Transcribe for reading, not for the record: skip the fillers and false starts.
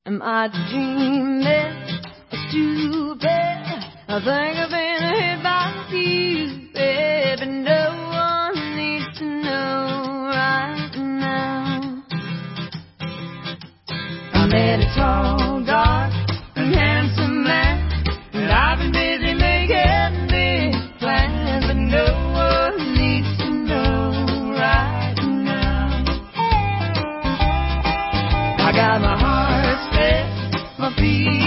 Am I dreaming or stupid? I think I've been hit by you, baby. No one needs to know right now. I met a tall, dark, and handsome man, and I've been busy making big plans, but no one needs to know right now. I got my heart set, my feet